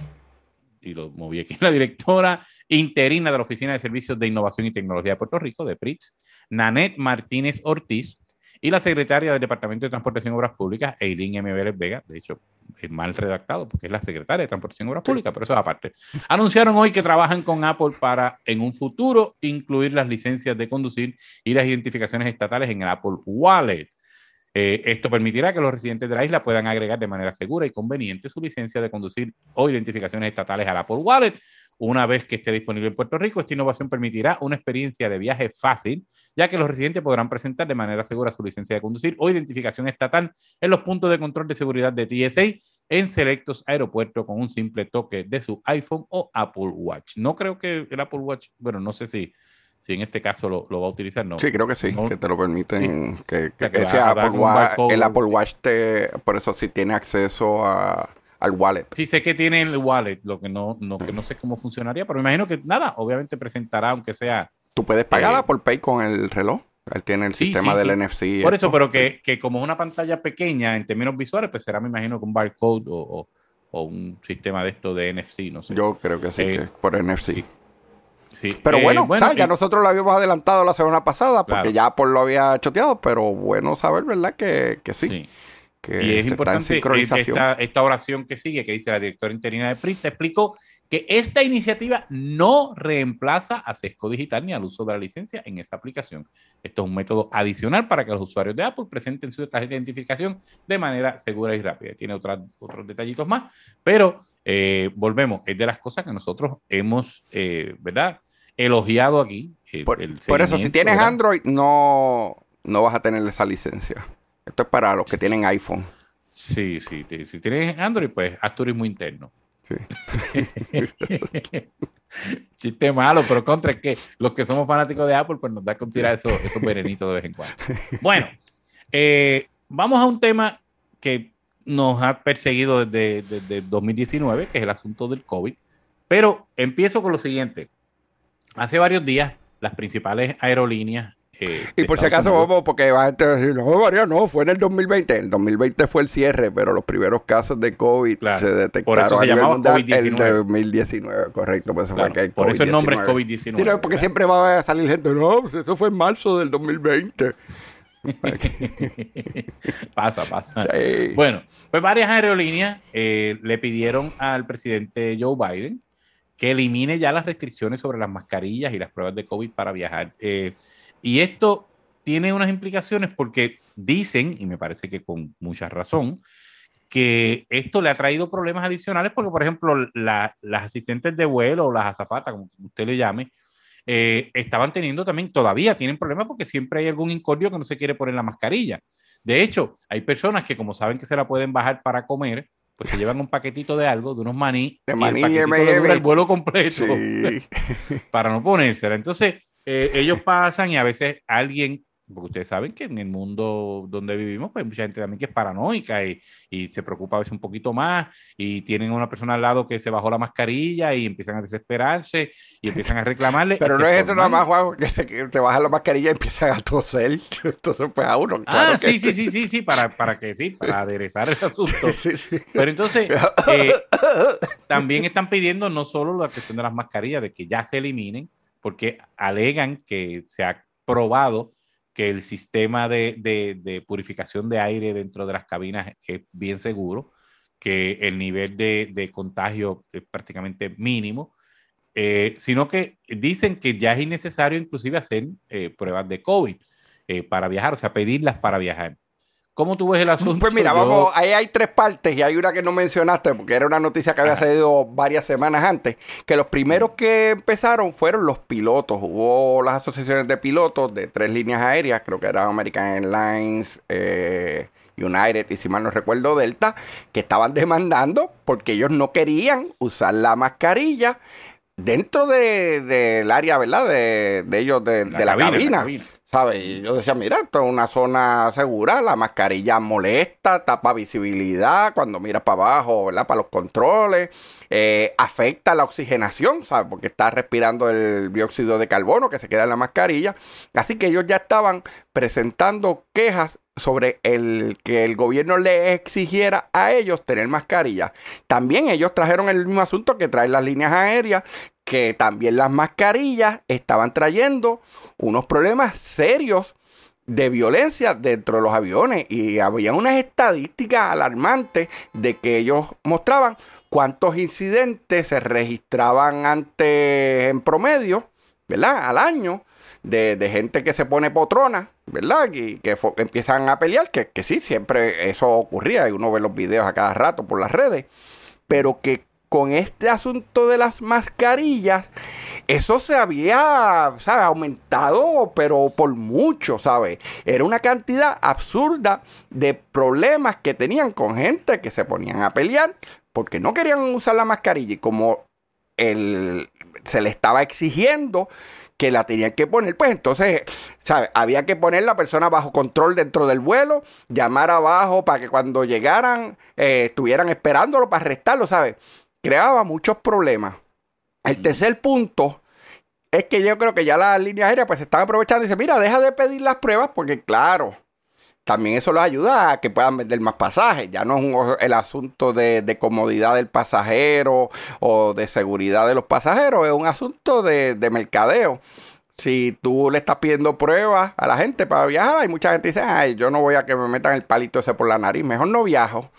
y lo moví aquí, la directora interina de la Oficina de Servicios de Innovación y Tecnología de Puerto Rico, de P R I T S, Nanette Martínez Ortiz, y la secretaria del Departamento de Transportación y Obras Públicas, Eileen M. Vélez Vega, de hecho, es mal redactado porque es la secretaria de Transportación y Obras Públicas, pero eso es aparte. Anunciaron hoy que trabajan con Apple para, en un futuro, incluir las licencias de conducir y las identificaciones estatales en el Apple Wallet. Eh, esto permitirá que los residentes de la isla puedan agregar de manera segura y conveniente su licencia de conducir o identificaciones estatales al Apple Wallet. Una vez que esté disponible en Puerto Rico, esta innovación permitirá una experiencia de viaje fácil, ya que los residentes podrán presentar de manera segura su licencia de conducir o identificación estatal en los puntos de control de seguridad de T S A en selectos aeropuertos con un simple toque de su iPhone o Apple Watch. No creo que el Apple Watch, bueno, no sé si si en este caso lo, lo va a utilizar, ¿no? Sí, creo que sí, no, que te lo permiten. Sí. Que, que, que, que va, Apple Watch, el Apple Watch, te, por eso sí tiene acceso a, al wallet. Sí, sé que tiene el wallet, lo que no, no, que no sé cómo funcionaría, pero me imagino que nada, obviamente presentará, aunque sea... Tú puedes pagar eh, Apple Pay con el reloj. Él tiene el sí, sistema sí, del sí. N F C. Por esto. eso, pero que, que como es una pantalla pequeña en términos visuales, pues será, me imagino, con barcode o, o, o un sistema de esto de N F C, no sé. Yo creo que sí, eh, que es por N F C. Sí. Sí. Pero eh, bueno, bueno ¿sabes? Ya eh, nosotros lo habíamos adelantado la semana pasada porque claro. ya Apple lo había choteado, pero bueno saber, ¿verdad? Que, que sí. sí. Que y es importante esta, esta oración que sigue, que dice la directora interina de P R I T S, explicó que esta iniciativa no reemplaza a Sesco Digital ni al uso de la licencia en esa aplicación. Esto es un método adicional para que los usuarios de Apple presenten su tarjeta de identificación de manera segura y rápida. Tiene otras, otros detallitos más, pero eh, volvemos, es de las cosas que nosotros hemos, eh, ¿verdad?, elogiado aquí. El, por, el por eso, si tienes ¿verdad? Android, no, no vas a tener esa licencia. Esto es para los que tienen iPhone. Sí, sí. Si tienes Android, pues haz turismo interno. Sí. Chiste malo, pero contra es que los que somos fanáticos de Apple, pues nos da con tirar esos, esos venenitos de vez en cuando. Bueno, eh, vamos a un tema que nos ha perseguido desde, desde dos mil diecinueve, que es el asunto del COVID. Pero empiezo con lo siguiente. Hace varios días, las principales aerolíneas Eh, y por si acaso vamos, porque va a decir, no, María, no, fue en el dos mil veinte. El dos mil veinte fue el cierre, pero los primeros casos de COVID claro. se detectaron por eso se llamaba COVID diecinueve. El dos mil diecinueve, correcto. Pues claro, fue que por eso el nombre es COVID diecinueve. Sí, no, porque ¿verdad? Siempre va a salir gente, no, pues eso fue en marzo del dos mil veinte. pasa, pasa. Sí. Bueno, pues varias aerolíneas eh, le pidieron al presidente Joe Biden que elimine ya las restricciones sobre las mascarillas y las pruebas de COVID para viajar. Eh, Y esto tiene unas implicaciones porque dicen, y me parece que con mucha razón, que esto le ha traído problemas adicionales porque, por ejemplo, la, las asistentes de vuelo o las azafatas, como usted le llame, eh, estaban teniendo también, todavía tienen problemas porque siempre hay algún incordio que no se quiere poner la mascarilla. De hecho, hay personas que como saben que se la pueden bajar para comer, pues se llevan un paquetito de algo, de unos maní, de y maní, el paquetito M and M. le dura el vuelo completo Sí. para no ponérsela. Entonces, eh, ellos pasan y a veces alguien, porque ustedes saben que en el mundo donde vivimos, pues hay mucha gente también que es paranoica y, y se preocupa a veces un poquito más y tienen una persona al lado que se bajó la mascarilla y empiezan a desesperarse y empiezan a reclamarle. Pero no es eso nada más, Juan, que se que te bajan la mascarilla y empiezan a toser. Entonces, pues a uno. Claro ah, que sí, sí, sí, sí, sí, para, para que sí, para aderezar el asunto. sí, sí. Pero entonces, eh, también están pidiendo no solo la cuestión de las mascarillas, de que ya se eliminen, porque alegan que se ha probado que el sistema de, de, de purificación de aire dentro de las cabinas es bien seguro, que el nivel de, de contagio es prácticamente mínimo, eh, sino que dicen que ya es innecesario inclusive hacer eh, pruebas de COVID eh, para viajar, o sea, pedirlas para viajar. ¿Cómo tú ves el asunto? Pues mira, Yo... vamos, ahí hay tres partes y hay una que no mencionaste porque era una noticia que había Ajá. salido varias semanas antes, que los primeros que empezaron fueron los pilotos. Hubo las asociaciones de pilotos de tres líneas aéreas, creo que eran American Airlines, eh, United y si mal no recuerdo Delta, que estaban demandando porque ellos no querían usar la mascarilla dentro de, del área, ¿verdad? De, de ellos, de la, de la cabina. cabina. La cabina. ¿Sabes? Y yo decía, mira, esto es una zona segura, la mascarilla molesta, tapa visibilidad cuando miras para abajo, ¿verdad? Para los controles, eh, afecta la oxigenación, ¿sabes? Porque está respirando el dióxido de carbono que se queda en la mascarilla. Así que ellos ya estaban presentando quejas sobre el que el gobierno les exigiera a ellos tener mascarilla. También ellos trajeron el mismo asunto que traen las líneas aéreas, que también las mascarillas estaban trayendo unos problemas serios de violencia dentro de los aviones y había unas estadísticas alarmantes de que ellos mostraban cuántos incidentes se registraban antes en promedio, ¿verdad? Al año de, de gente que se pone potrona, ¿verdad? Y que fo- empiezan a pelear, que, que sí, siempre eso ocurría y uno ve los videos a cada rato por las redes, pero que con este asunto de las mascarillas, eso se había, ¿sabes? Aumentado, pero por mucho, ¿sabes? Era una cantidad absurda de problemas que tenían con gente que se ponían a pelear porque no querían usar la mascarilla y como el, se le estaba exigiendo que la tenían que poner, pues entonces, ¿sabes? Había que poner la persona bajo control dentro del vuelo, llamar abajo para que cuando llegaran eh, estuvieran esperándolo para arrestarlo, ¿sabes? Creaba muchos problemas. El tercer punto es que yo creo que ya las líneas aéreas pues se están aprovechando y dicen, mira, deja de pedir las pruebas porque claro, también eso les ayuda a que puedan vender más pasajes. Ya no es un, el asunto de, de comodidad del pasajero o de seguridad de los pasajeros, es un asunto de, de mercadeo. Si tú le estás pidiendo pruebas a la gente para viajar, hay mucha gente que dice, ay, yo no voy a que me metan el palito ese por la nariz, mejor no viajo.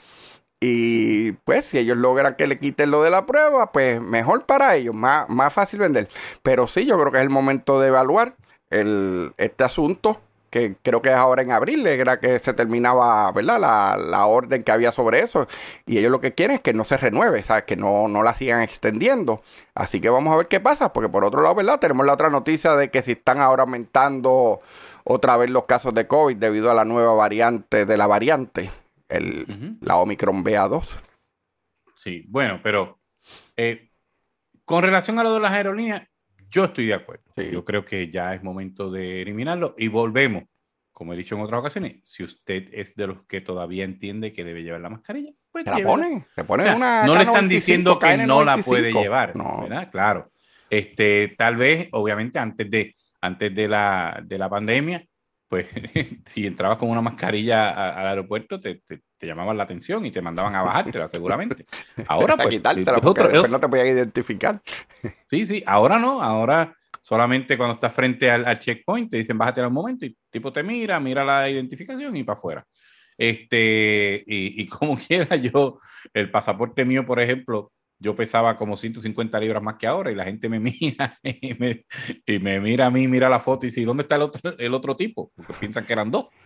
Y pues si ellos logran que le quiten lo de la prueba, pues mejor para ellos, más, más fácil vender. Pero sí, yo creo que es el momento de evaluar el, este asunto, que creo que es ahora en abril, era que se terminaba, ¿verdad? La, la orden que había sobre eso. Y ellos lo que quieren es que no se renueve, ¿sabes? Que no, no la sigan extendiendo. Así que vamos a ver qué pasa, porque por otro lado, ¿verdad? Tenemos la otra noticia de que si están ahora aumentando otra vez los casos de COVID debido a la nueva variante de la variante. El, uh-huh. La Omicron B A dos. Sí, bueno, pero eh, con relación a lo de las aerolíneas, yo estoy de acuerdo. Sí. Yo creo que ya es momento de eliminarlo y volvemos. Como he dicho en otras ocasiones, si usted es de los que todavía entiende que debe llevar la mascarilla, pues se la pone. Se pone o sea, una no le están diciendo que K N noventa y cinco. No la puede llevar, no. ¿verdad? Claro. Este, tal vez, obviamente, antes de, antes de la, de la pandemia, pues si entrabas con una mascarilla a, al aeropuerto te, te, te llamaban la atención y te mandaban a bajártela seguramente. Ahora pues quitártela porque otro, después no te podían identificar. Sí, sí, ahora no, ahora solamente cuando estás frente al, al checkpoint te dicen bájate un momento y el tipo te mira, mira la identificación y para afuera. Este, y, y como quiera yo, el pasaporte mío, por ejemplo, yo pesaba como ciento cincuenta libras más que ahora y la gente me mira y me, y me mira a mí, mira la foto y dice, ¿dónde está el otro, el otro tipo? Porque piensan que eran dos.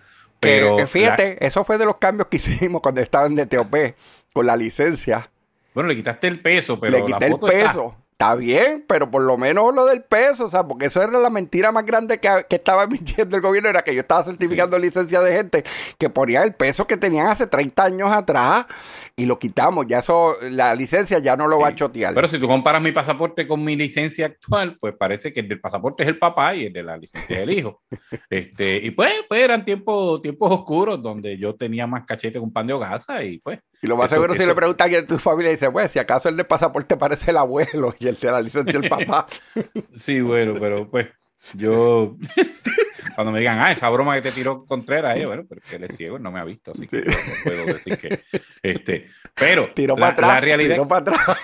Pero que, fíjate, la... eso fue de los cambios que hicimos cuando estaba en D T O P con la licencia. Bueno, le quitaste el peso, pero le quité la foto el peso. Está... Está bien, pero por lo menos lo del peso, o sea, porque eso era la mentira más grande que, que estaba emitiendo el gobierno, era que yo estaba certificando sí. licencia de gente que ponía el peso que tenían hace treinta años atrás y lo quitamos. Ya eso, la licencia ya no lo sí. va a chotear. Pero si tú comparas mi pasaporte con mi licencia actual, pues parece que el del pasaporte es el papá y el de la licencia es el hijo. este, y pues, pues eran tiempos, tiempos oscuros donde yo tenía más cachete con pan de hogaza y pues... Y lo más eso, seguro eso, si le preguntan a alguien de tu familia, dice, pues, si acaso el de pasaporte parece el abuelo y el de la licencia el papá. Sí, bueno, pero pues yo... Cuando me digan, ah, esa broma que te tiró Contreras, eh, bueno, porque él es ciego, no me ha visto, así que sí. yo no puedo decir que... Este, pero tiró la, para atrás, la realidad... tiró para atrás.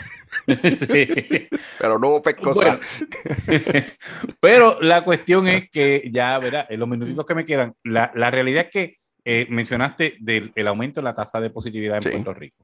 Sí. Pero no hubo pescosa. Bueno, pero la cuestión es que ya, verá, en los minutitos que me quedan, la, la realidad es que eh, mencionaste del el aumento de la tasa de positividad en sí. Puerto Rico.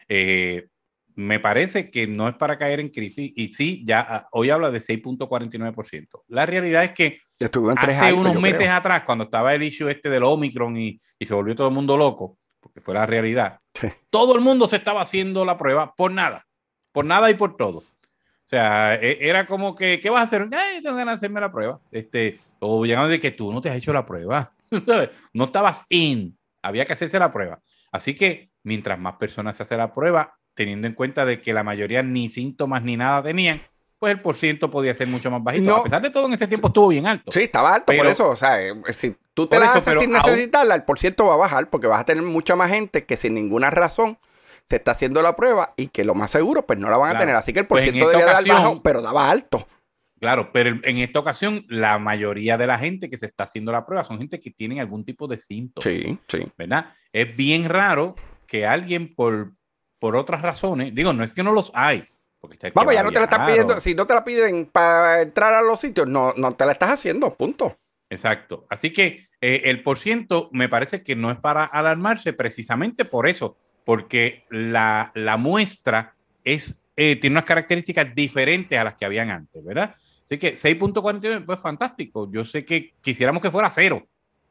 Eh, me parece que no es para caer en crisis y sí, ya hoy habla de seis punto cuarenta y nueve por ciento. La realidad es que hace años, unos meses creo. atrás, cuando estaba el issue este del Omicron y, y se volvió todo el mundo loco, porque fue la realidad, sí. todo el mundo se estaba haciendo la prueba por nada, por nada y por todo. O sea, era como que, ¿qué vas a hacer? Ay, tengo ganas de hacerme la prueba. Este, o llegando de que tú no te has hecho la prueba. No estabas in, había que hacerse la prueba. Así que mientras más personas se hacen la prueba, teniendo en cuenta de que la mayoría ni síntomas ni nada tenían, pues el porciento podía ser mucho más bajito. No. A pesar de todo, en ese tiempo estuvo bien alto. Sí, estaba alto, pero, por eso, o sea, si tú te la eso, haces sin necesitarla, aún... el porciento va a bajar porque vas a tener mucha más gente que sin ninguna razón se está haciendo la prueba y que lo más seguro, pues no la van claro. a tener. Así que el porciento pues debía ocasión, dar bajo, pero daba alto. Claro, pero en esta ocasión, la mayoría de la gente que se está haciendo la prueba son gente que tienen algún tipo de síntomas. Sí, sí. ¿Verdad? Es bien raro que alguien por, por otras razones, digo, no es que no los hay. Porque está Vamos, ya no te la están pidiendo, o... si no te la piden para entrar a los sitios, no, no te la estás haciendo, punto. Exacto. Así que eh, el porciento me parece que no es para alarmarse precisamente por eso, porque la, la muestra es, eh, tiene unas características diferentes a las que habían antes, ¿verdad? Así que seis punto cuarenta y nueve, pues fantástico. Yo sé que quisiéramos que fuera cero.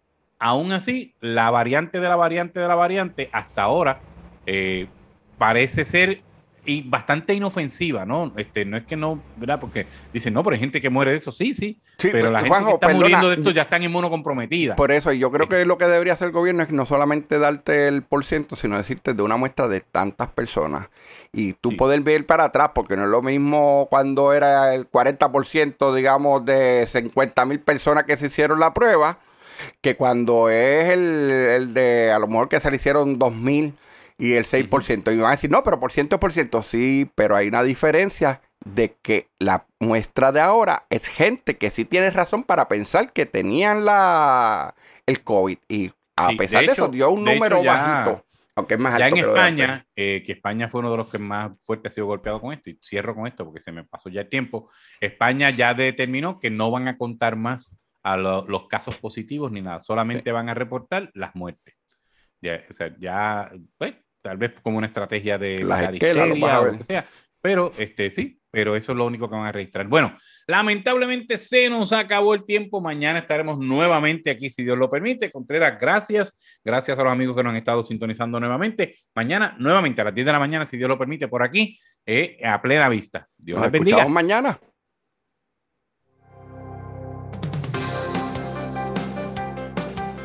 Aún así, la variante de la variante de la variante hasta ahora eh, parece ser y bastante inofensiva, ¿no? Este, no es que no, ¿verdad? Porque dicen, no, pero hay gente que muere de eso, sí, sí, sí pero pues, la gente Juanjo, que está perdona, muriendo de esto ya están inmunocomprometidas. Por eso, y yo creo que lo que debería hacer el gobierno es no solamente darte el porciento, sino decirte de una muestra de tantas personas. Y tú sí. poder ver para atrás, porque no es lo mismo cuando era el cuarenta por ciento, digamos, de cincuenta mil personas que se hicieron la prueba, que cuando es el, el de, a lo mejor que se le hicieron dos mil y el seis por ciento. Uh-huh. Y me van a decir, no, pero por ciento por ciento, sí, pero hay una diferencia de que la muestra de ahora es gente que sí tiene razón para pensar que tenían la el COVID. Y a sí, pesar de, de hecho, eso, dio un número hecho, ya, bajito, aunque es más alto. Ya en que España, eh, que España fue uno de los que más fuerte ha sido golpeado con esto, y cierro con esto porque se me pasó ya el tiempo, España ya determinó que no van a contar más a lo, los casos positivos ni nada, solamente sí. van a reportar las muertes. Ya, o sea, ya, pues, tal vez como una estrategia de la histeria o lo que sea, pero este sí, pero eso es lo único que van a registrar. Bueno, lamentablemente se nos acabó el tiempo. Mañana estaremos nuevamente aquí, si Dios lo permite. Contreras, gracias. Gracias a los amigos que nos han estado sintonizando nuevamente. Mañana, nuevamente a las diez de la mañana, si Dios lo permite, por aquí, eh, a plena vista. Dios nos les bendiga. Mañana.